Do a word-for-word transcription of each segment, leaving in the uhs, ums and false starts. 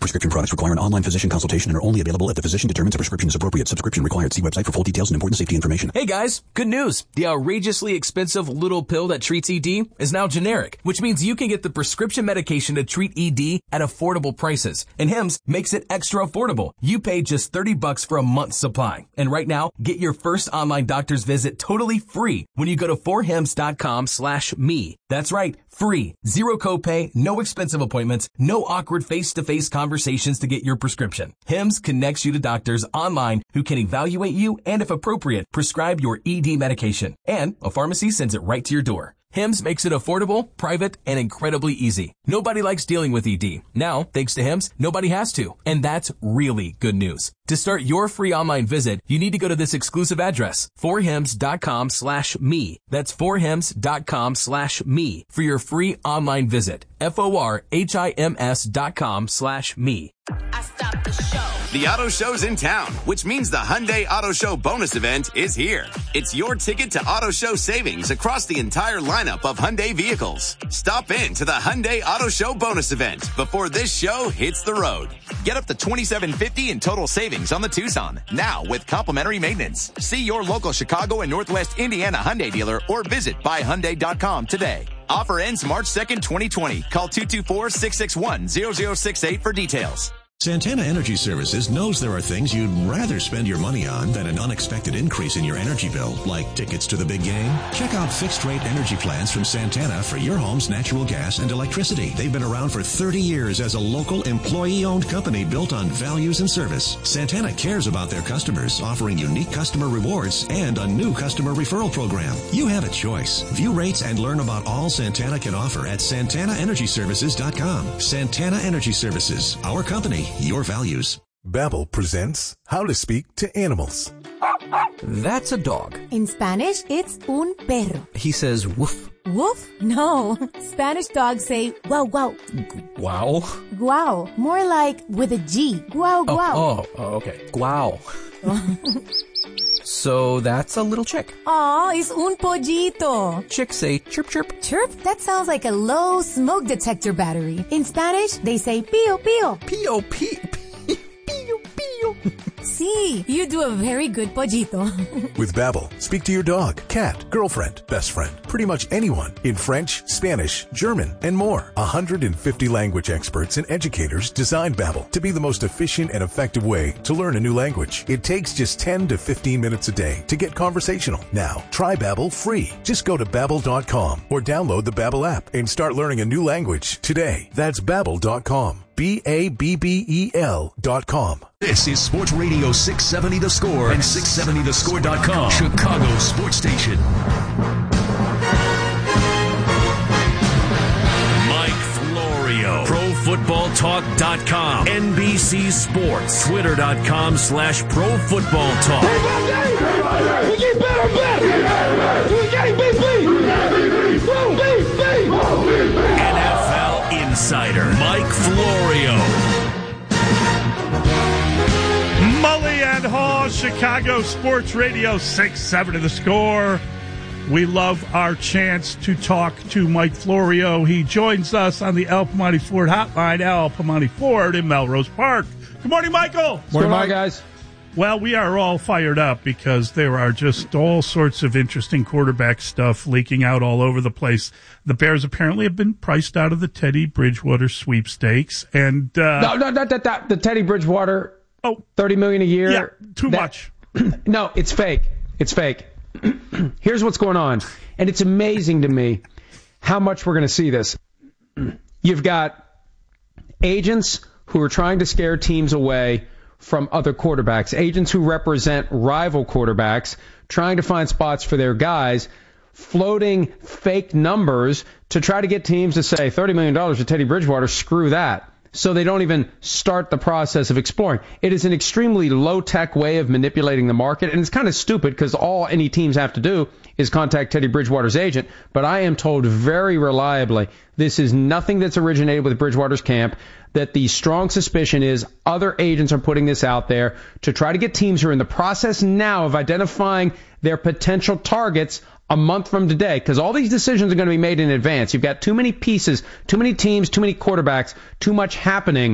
Prescription products require an online physician consultation and are only available if the physician determines a prescription is appropriate. Subscription required. See website for full details and important safety information. Hey guys, good news. The outrageously expensive little pill that treats E D is now generic, which means you can get the prescription medication to treat E D at affordable prices. And Hims makes it extra affordable. You pay just thirty bucks for a month's supply. And right now, get your first online doctor's visit totally free when you go to four hims dot com slash me. That's right, free. Zero copay, no expensive appointments, no awkward face-to-face conversations to get your prescription. Hims connects you to doctors online who can evaluate you and, if appropriate, prescribe your E D medication. And a pharmacy sends it right to your door. Hims makes it affordable, private, and incredibly easy. Nobody likes dealing with E D. Now, thanks to Hims, nobody has to. And that's really good news. To start your free online visit, you need to go to this exclusive address, four hims dot com slash me. That's four hims dot com slash me for your free online visit. F O R H I M S dot com slash me. I stopped the show. The auto show's in town, which means the Hyundai Auto Show bonus event is here. It's your ticket to auto show savings across the entire lineup of Hyundai vehicles. Stop in to the Hyundai Auto Show bonus event before this show hits the road. Get up to twenty-seven fifty in total savings on the Tucson, now with complimentary maintenance. See your local Chicago and Northwest Indiana Hyundai dealer or visit buy hyundai dot com today. Offer ends March second, twenty twenty. Call two two four, six six one, zero zero six eight for details. Santana Energy Services knows there are things you'd rather spend your money on than an unexpected increase in your energy bill, like tickets to the big game. Check out fixed-rate energy plans from Santana for your home's natural gas and electricity. They've been around for thirty years as a local employee-owned company built on values and service. Santana cares about their customers, offering unique customer rewards and a new customer referral program. You have a choice. View rates and learn about all Santana can offer at santana energy services dot com. Santana Energy Services, our company, your values. Babbel presents How to Speak to Animals. That's a dog. In Spanish, it's un perro. He says woof. Woof? No. Spanish dogs say wow, wow. Wow? Guau. More like with a G. Guau, guau. Oh, oh, oh okay. Guau. So that's a little chick. Aw, it's un pollito. Chicks say chirp, chirp. Chirp? That sounds like a low smoke detector battery. In Spanish, they say pío, pío. Pío, pío, pío, pío, pío. Sí, you do a very good pollito. With Babbel, speak to your dog, cat, girlfriend, best friend, pretty much anyone in French, Spanish, German, and more. one hundred fifty language experts and educators designed Babbel to be the most efficient and effective way to learn a new language. It takes just ten to fifteen minutes a day to get conversational. Now, try Babbel free. Just go to babbel dot com or download the Babbel app and start learning a new language today. That's babbel dot com. B A B B E L dot com. This is Sports Radio six seventy The Score and six seventy the score dot com, Chicago Sports Station. Mike Florio, Pro Football Talk dot com, N B C Sports, Twitter dot com slash Pro Football Talk. We get better and better. We got beat, beat. Beat, beat. N F L Insider, Mike Florio. Mully and Hall, Chicago Sports Radio six seventy The Score. We love our chance to talk to Mike Florio. He joins us on the El Piemonte Ford hotline, El Piemonte Ford in Melrose Park. Good morning, Michael. Good morning, Mike. guys. Well, we are all fired up because there are just all sorts of interesting quarterback stuff leaking out all over the place. The Bears apparently have been priced out of the Teddy Bridgewater sweepstakes. And uh, No, no, not that, that. The Teddy Bridgewater, oh, thirty million dollars a year. Yeah, too that, much. No, it's fake. It's fake. Here's what's going on. And it's amazing to me how much we're going to see this. You've got agents who are trying to scare teams away from other quarterbacks, agents who represent rival quarterbacks, trying to find spots for their guys, floating fake numbers to try to get teams to say thirty million dollars to Teddy Bridgewater, screw that. So they don't even start the process of exploring. It is an extremely low-tech way of manipulating the market, and it's kind of stupid because all any teams have to do is contact Teddy Bridgewater's agent. But I am told very reliably this is nothing that's originated with Bridgewater's camp, that the strong suspicion is other agents are putting this out there to try to get teams who are in the process now of identifying their potential targets a month from today, because all these decisions are going to be made in advance. You've got too many pieces, too many teams, too many quarterbacks, too much happening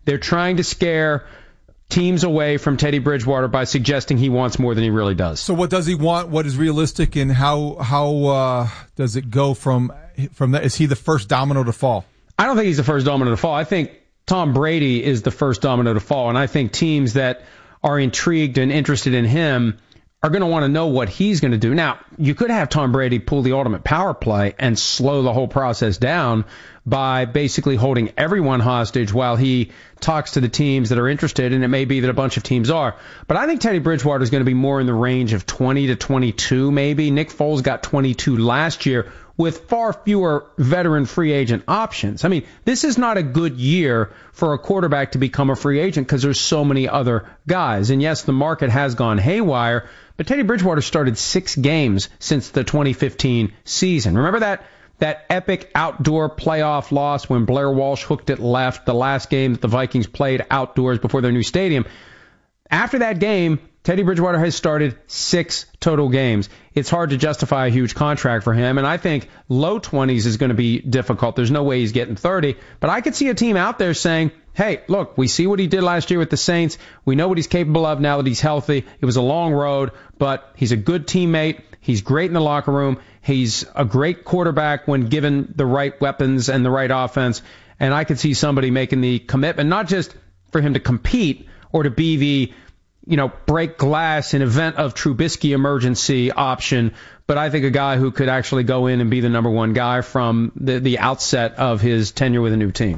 They're trying to scare teams away from Teddy Bridgewater by suggesting he wants more than he really does. So what does he want? What is realistic, and how how uh, does it go from from that? Is he the first domino to fall? I don't think he's the first domino to fall. I think Tom Brady is the first domino to fall, and I think teams that are intrigued and interested in him are going to want to know what he's going to do. Now, you could have Tom Brady pull the ultimate power play and slow the whole process down by basically holding everyone hostage while he talks to the teams that are interested, and it may be that a bunch of teams are. But I think Teddy Bridgewater is going to be more in the range of twenty to twenty-two maybe. Nick Foles got twenty-two last year with far fewer veteran free agent options. I mean, this is not a good year for a quarterback to become a free agent because there's so many other guys. And yes, the market has gone haywire, but Teddy Bridgewater started six games since the twenty fifteen season. Remember that that epic outdoor playoff loss when Blair Walsh hooked it left, the last game that the Vikings played outdoors before their new stadium? After that game, Teddy Bridgewater has started six total games. It's hard to justify a huge contract for him, and I think low twenties is going to be difficult. There's no way he's getting thirty, but I could see a team out there saying, hey, look, we see what he did last year with the Saints. We know what he's capable of now that he's healthy. It was a long road, but he's a good teammate. He's great in the locker room. He's a great quarterback when given the right weapons and the right offense, and I could see somebody making the commitment, not just for him to compete or to be the you know, break glass in event of Trubisky emergency option, but I think a guy who could actually go in and be the number one guy from the, the outset of his tenure with a new team.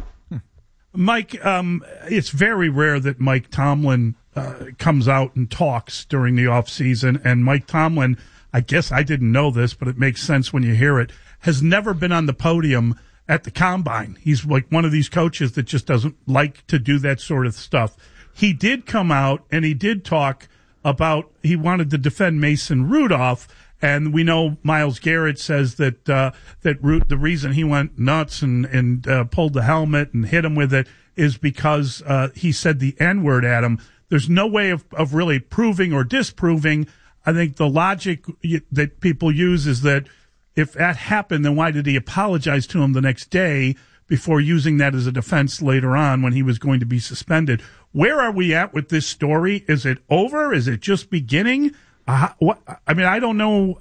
Mike, um, it's very rare that Mike Tomlin uh, comes out and talks during the offseason, and Mike Tomlin, I guess I didn't know this, but it makes sense when you hear it, has never been on the podium at the Combine. He's like one of these coaches that just doesn't like to do that sort of stuff. He did come out and he did talk about he wanted to defend Mason Rudolph, and we know Myles Garrett says that uh, that Root, the reason he went nuts and and uh, pulled the helmet and hit him with it is because uh, he said the N-word at him. There's no way of, of really proving or disproving. I think the logic that people use is that if that happened, then why did he apologize to him the next day before using that as a defense later on when he was going to be suspended? Where are we at with this story? Is it over? Is it just beginning? Uh, what, I mean, I don't know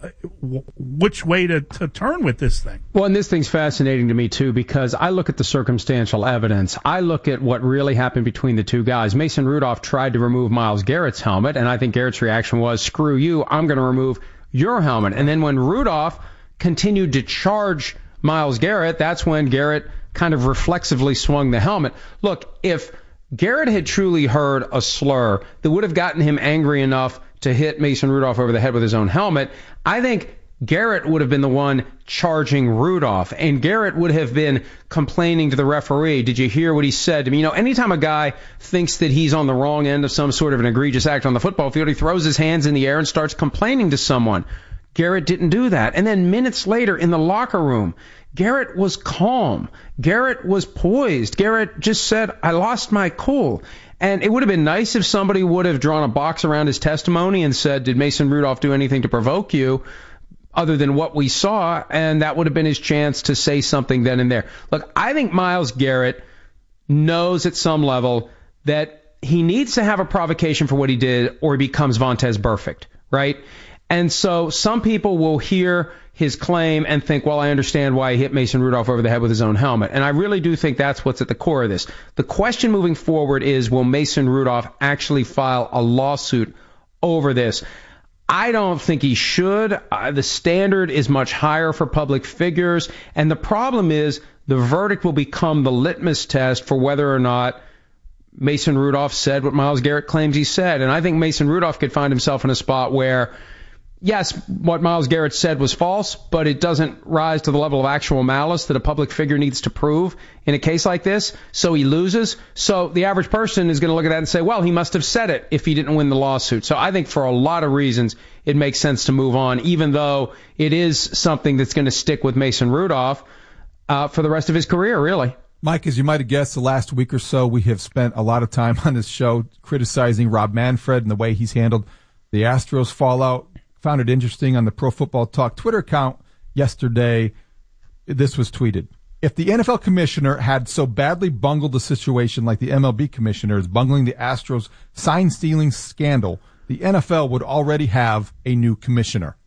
which way to, to turn with this thing. Well, and this thing's fascinating to me, too, because I look at the circumstantial evidence. I look at what really happened between the two guys. Mason Rudolph tried to remove Myles Garrett's helmet, and I think Garrett's reaction was, screw you, I'm going to remove your helmet. And then when Rudolph continued to charge Myles Garrett, that's when Garrett kind of reflexively swung the helmet. Look, if Garrett had truly heard a slur that would have gotten him angry enough to hit Mason Rudolph over the head with his own helmet, I think Garrett would have been the one charging Rudolph, and Garrett would have been complaining to the referee, did you hear what he said to me? You know, anytime a guy thinks that he's on the wrong end of some sort of an egregious act on the football field, he throws his hands in the air and starts complaining to someone. Garrett didn't do that. And then minutes later in the locker room, Garrett was calm. Garrett was poised. Garrett just said, I lost my cool. And it would have been nice if somebody would have drawn a box around his testimony and said, did Mason Rudolph do anything to provoke you other than what we saw? And that would have been his chance to say something then and there. Look, I think Myles Garrett knows at some level that he needs to have a provocation for what he did or he becomes Vontaze Burfict, right? And so some people will hear his claim and think, well, I understand why he hit Mason Rudolph over the head with his own helmet. And I really do think that's what's at the core of this. The question moving forward is, will Mason Rudolph actually file a lawsuit over this? I don't think he should. Uh, the standard is much higher for public figures. And the problem is the verdict will become the litmus test for whether or not Mason Rudolph said what Myles Garrett claims he said. And I think Mason Rudolph could find himself in a spot where, yes, what Myles Garrett said was false, but it doesn't rise to the level of actual malice that a public figure needs to prove in a case like this, so he loses. So the average person is going to look at that and say, well, he must have said it if he didn't win the lawsuit. So I think for a lot of reasons, it makes sense to move on, even though it is something that's going to stick with Mason Rudolph uh, for the rest of his career, really. Mike, as you might have guessed, the last week or so, we have spent a lot of time on this show criticizing Rob Manfred and the way he's handled the Astros fallout. Found it interesting on the Pro Football Talk Twitter account yesterday. This was tweeted. if the N F L commissioner had so badly bungled the situation like the M L B commissioner is bungling the Astros sign-stealing scandal, the N F L would already have a new commissioner.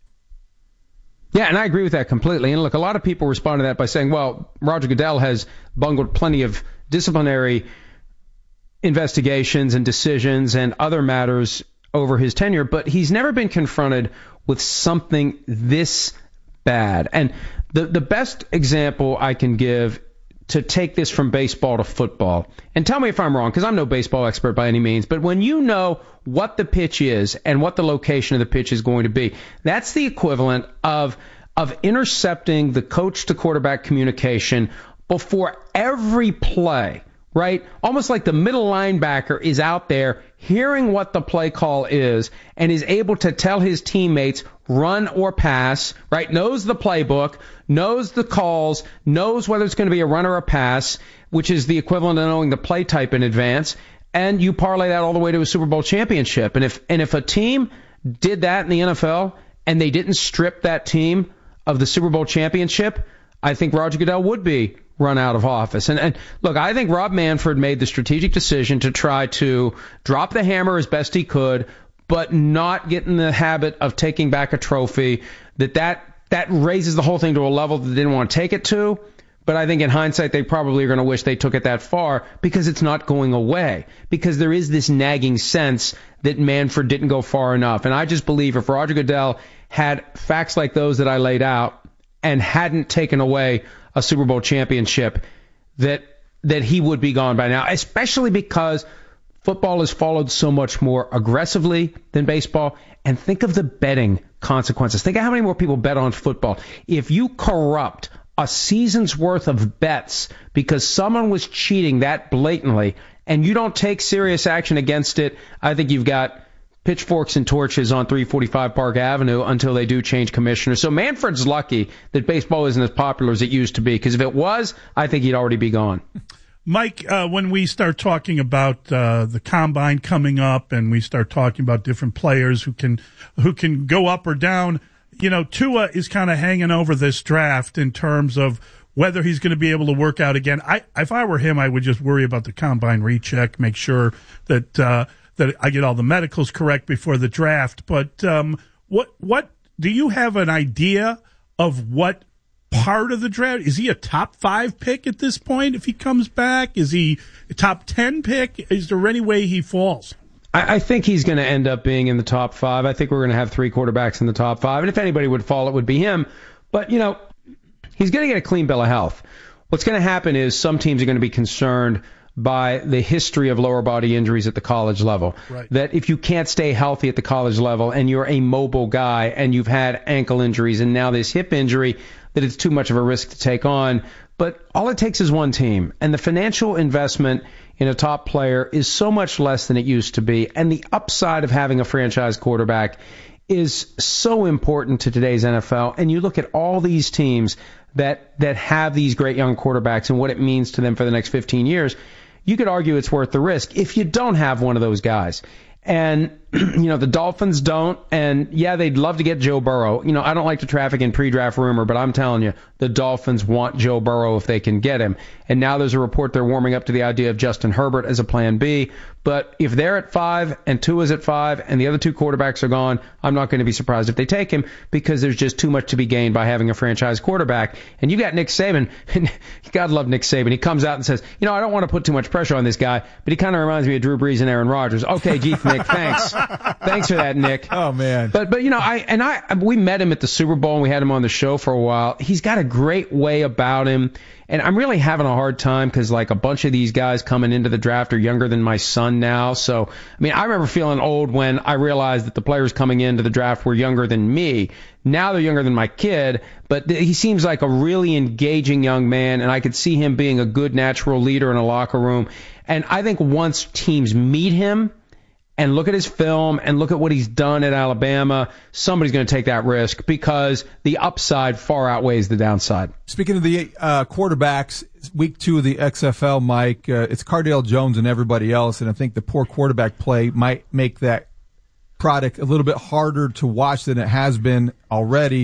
Yeah, and I agree with that completely. And look, a lot of people respond to that by saying, well, Roger Goodell has bungled plenty of disciplinary investigations and decisions and other matters over his tenure, but he's never been confronted with something this bad. And the, the best example I can give to take this from baseball to football, and tell me if I'm wrong, because I'm no baseball expert by any means, but when you know what the pitch is and what the location of the pitch is going to be, that's the equivalent of of intercepting the coach to quarterback communication before every play, right? Almost like the middle linebacker is out there hearing what the play call is and is able to tell his teammates run or pass, right? Knows the playbook, knows the calls, knows whether it's going to be a run or a pass, which is the equivalent of knowing the play type in advance. And you parlay that all the way to a Super Bowl championship. And if and if a team did that in the N F L and they didn't strip that team of the Super Bowl championship, I think Roger Goodell would be run out of office. And, and look, I think Rob Manfred made the strategic decision to try to drop the hammer as best he could, but not get in the habit of taking back a trophy. That that that raises the whole thing to a level that they didn't want to take it to. But I think in hindsight, they probably are going to wish they took it that far because it's not going away. Because there is this nagging sense that Manfred didn't go far enough. And I just believe if Roger Goodell had facts like those that I laid out and hadn't taken away a Super Bowl championship, that that he would be gone by now, especially because football is followed so much more aggressively than baseball. And think of the betting consequences. Think of how many more people bet on football. If you corrupt a season's worth of bets because someone was cheating that blatantly and you don't take serious action against it, I think you've got pitchforks and torches on three forty-five Park Avenue until they do change commissioners. So Manfred's lucky that baseball isn't as popular as it used to be, because if it was, I think he'd already be gone. Mike, uh, when we start talking about uh, the combine coming up and we start talking about different players who can who can go up or down, you know, Tua is kind of hanging over this draft in terms of whether he's going to be able to work out again. I, if I were him, I would just worry about the combine recheck, make sure that uh, that I get all the medicals correct before the draft. But um, what what do you have an idea of what part of the draft? Is he a top five pick at this point if he comes back? Is he a top ten pick? Is there any way he falls? I, I think he's going to end up being in the top five. I think we're going to have three quarterbacks in the top five. And if anybody would fall, it would be him. But, you know, he's going to get a clean bill of health. What's going to happen is some teams are going to be concerned by the history of lower body injuries at the college level. Right. That if you can't stay healthy at the college level and you're a mobile guy and you've had ankle injuries and now this hip injury, that it's too much of a risk to take on. But all it takes is one team. And the financial investment in a top player is so much less than it used to be. And the upside of having a franchise quarterback is so important to today's N F L. And you look at all these teams that that have these great young quarterbacks and what it means to them for the next fifteen years, you could argue it's worth the risk if you don't have one of those guys. And, you know, the Dolphins don't. And, yeah, they'd love to get Joe Burrow. You know, I don't like to traffic in pre-draft rumor, but I'm telling you, the Dolphins want Joe Burrow if they can get him. And now there's a report they're warming up to the idea of Justin Herbert as a plan B. But if they're at five and Tua's at five and the other two quarterbacks are gone, I'm not going to be surprised if they take him, because there's just too much to be gained by having a franchise quarterback. And you got Nick Saban. God love Nick Saban. He comes out and says, you know, I don't want to put too much pressure on this guy, but he kind of reminds me of Drew Brees and Aaron Rodgers. Okay, Keith, Nick, thanks. Thanks for that, Nick. Oh, man. But, but you know, I and I we met him at the Super Bowl and we had him on the show for a while. He's got a great way about him. And I'm really having a hard time because, like, a bunch of these guys coming into the draft are younger than my son now. So, I mean, I remember feeling old when I realized that the players coming into the draft were younger than me. Now they're younger than my kid, but th- he seems like a really engaging young man, and I could see him being a good natural leader in a locker room. And I think once teams meet him and look at his film and look at what he's done at Alabama, somebody's going to take that risk because the upside far outweighs the downside. Speaking of the uh, quarterbacks, week two of the X F L, Mike, uh, it's Cardale Jones and everybody else, and I think the poor quarterback play might make that product a little bit harder to watch than it has been already.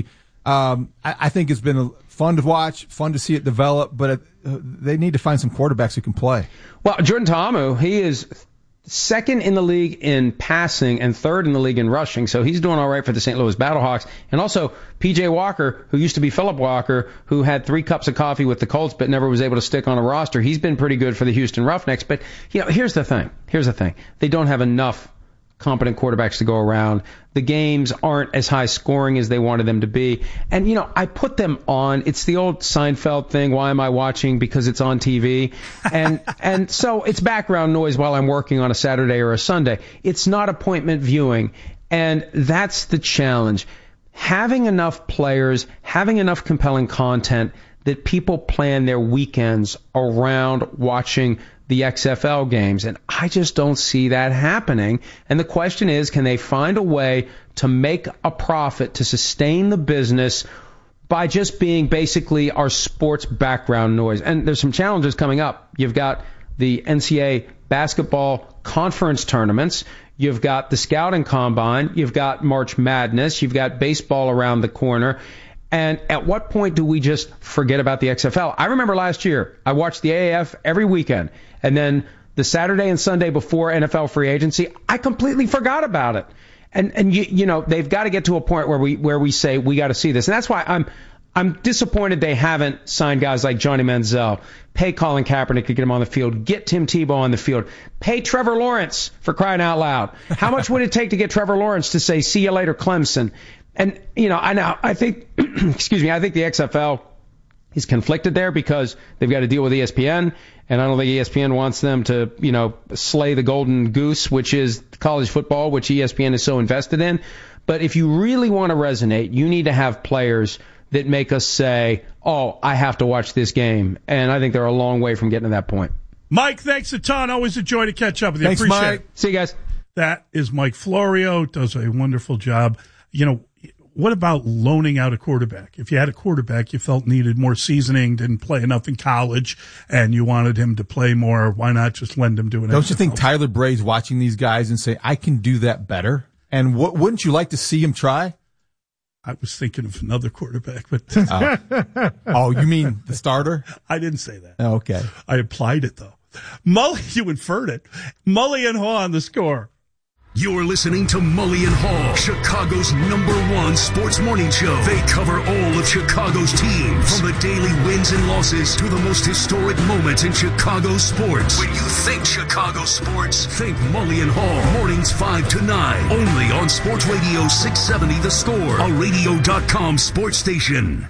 Um, I, I think it's been fun to watch, fun to see it develop, but it, uh, they need to find some quarterbacks who can play. Well, Jordan Ta'amu, he is second in the league in passing and third in the league in rushing, so he's doing all right for the Saint Louis Battlehawks. And also P J Walker, who used to be Philip Walker, who had three cups of coffee with the Colts but never was able to stick on a roster. He's been pretty good for the Houston Roughnecks. But, you know, here's the thing. Here's the thing. They don't have enough competent quarterbacks to go around. The games aren't as high scoring as they wanted them to be. And, you know, I put them on. It's the old Seinfeld thing. Why am I watching? Because it's on T V. And and so it's background noise while I'm working on a Saturday or a Sunday. It's not appointment viewing. And that's the challenge. Having enough players, having enough compelling content that people plan their weekends around watching the X F L games. And I just don't see that happening. And the question is, can they find a way to make a profit, to sustain the business by just being basically our sports background noise? And there's some challenges coming up. You've got the N C double A basketball conference tournaments. You've got the scouting combine. You've got March Madness. You've got baseball around the corner. And at what point do we just forget about the X F L? I remember last year, I watched the A A F every weekend. And then the Saturday and Sunday before N F L free agency, I completely forgot about it. And, and you, you know, they've got to get to a point where we where we say we got to see this. And that's why I'm I'm disappointed they haven't signed guys like Johnny Manziel. Pay Colin Kaepernick to get him on the field. Get Tim Tebow on the field. Pay Trevor Lawrence, for crying out loud. How much would it take to get Trevor Lawrence to say, see you later, Clemson? And, you know, I know, I think, excuse me, I think the X F L is conflicted there because they've got to deal with E S P N, and I don't think E S P N wants them to, you know, slay the golden goose, which is college football, which E S P N is so invested in. But if you really want to resonate, you need to have players that make us say, oh, I have to watch this game. And I think they're a long way from getting to that point. Mike, thanks a ton. Always a joy to catch up with you. Thanks, Appreciate Mike. it. See you guys. That is Mike Florio. Does a wonderful job. You know, what about loaning out a quarterback? If you had a quarterback you felt needed more seasoning, didn't play enough in college, and you wanted him to play more, why not just lend him to an Don't X F L? you think Tyler Bray's watching these guys and say, I can do that better? And what, wouldn't you like to see him try? I was thinking of another quarterback, but oh. oh, you mean the starter? I didn't say that. Oh, okay. I applied it, though. Mully, you inferred it. Mully and Haw on the score. You're listening to Mully and Haw, Chicago's number one sports morning show. They cover all of Chicago's teams, from the daily wins and losses to the most historic moments in Chicago sports. When you think Chicago sports, think Mully and Haw. Mornings five to nine, only on Sports Radio six seventy The Score, a radio dot com sports station.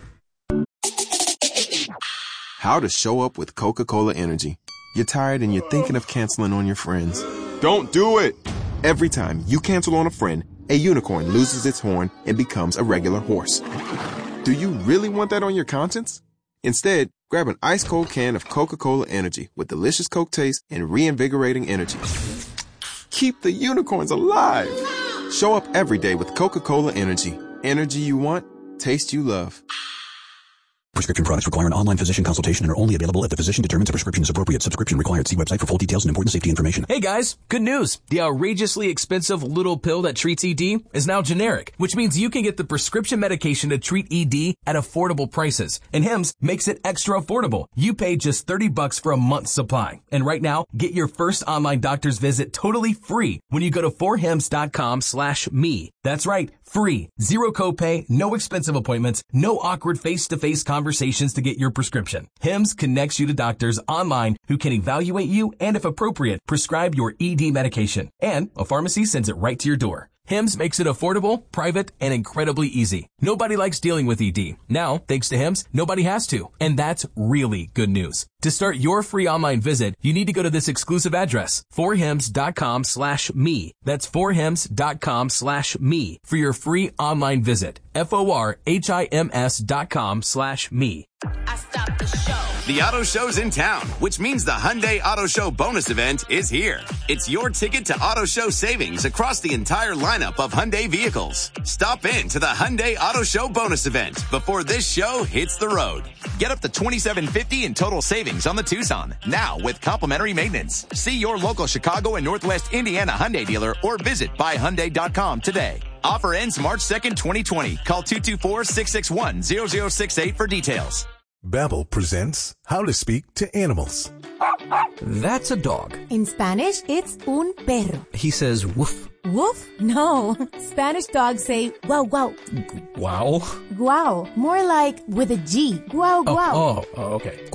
How to show up with Coca-Cola Energy. You're tired and you're thinking of canceling on your friends. Don't do it! Every time you cancel on a friend, a unicorn loses its horn and becomes a regular horse. Do you really want that on your conscience? Instead, grab an ice-cold can of Coca-Cola Energy with delicious Coke taste and reinvigorating energy. Keep the unicorns alive! Show up every day with Coca-Cola Energy. Energy you want, taste you love. Prescription products require an online physician consultation and are only available if the physician determines a prescription is appropriate. Subscription required. See website for full details and important safety information. Hey guys, good news. The outrageously expensive little pill that treats E D is now generic, which means you can get the prescription medication to treat E D at affordable prices. And Hims makes it extra affordable. You pay just thirty bucks for a month's supply. And right now, get your first online doctor's visit totally free when you go to forhims.com slash me. That's right, free. Zero copay, no expensive appointments, no awkward face-to-face conversations to get your prescription. Hims connects you to doctors online who can evaluate you and, if appropriate, prescribe your E D medication. And a pharmacy sends it right to your door. Hims makes it affordable, private, and incredibly easy. Nobody likes dealing with E D. Now, thanks to Hims, nobody has to. And that's really good news. To start your free online visit, you need to go to this exclusive address, forhims.com slash me. That's forhims.com slash me for your free online visit. F-O-R-H-I-M-S dot com slash me. I stopped the show. The auto show's in town, which means the Hyundai Auto Show bonus event is here. It's your ticket to auto show savings across the entire lineup of Hyundai vehicles. Stop in to the Hyundai Auto Show bonus event before this show hits the road. Get up to twenty-seven fifty in total savings on the Tucson, now with complimentary maintenance. See your local Chicago and Northwest Indiana Hyundai dealer or visit buy hyundai dot com today. Offer ends March second, twenty twenty. Call two two four, six six one, zero zero six eight for details. Babbel presents How to Speak to Animals. That's a dog. In Spanish, it's un perro. He says woof. Woof? No. Spanish dogs say wow, wow. Wow? Guau. More like with a G. Guau, guau. Oh, oh, oh okay.